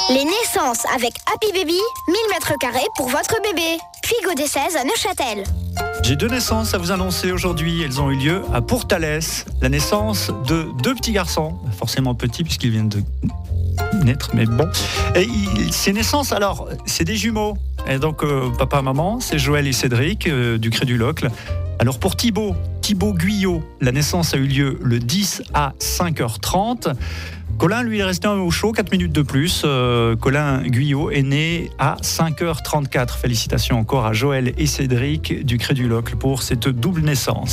Les naissances avec Happy Baby, 1000 m² pour votre bébé. Puis Godet 16 à Neuchâtel. J'ai 2 naissances à vous annoncer aujourd'hui. Elles ont eu lieu à Pourtalès. La naissance de 2 petits garçons, forcément petits puisqu'ils viennent de naître, mais bon. Et ces naissances, alors, c'est des jumeaux. Et donc, papa, maman, c'est Joël et Cédric du Cré du Locle. Alors pour Thibaut Guyot, la naissance a eu lieu le 10 à 5h30. Colin, lui, est resté au chaud 4 minutes de plus. Colin Guyot est né à 5h34. Félicitations encore à Joël et Cédric du Cré du Locle pour cette double naissance.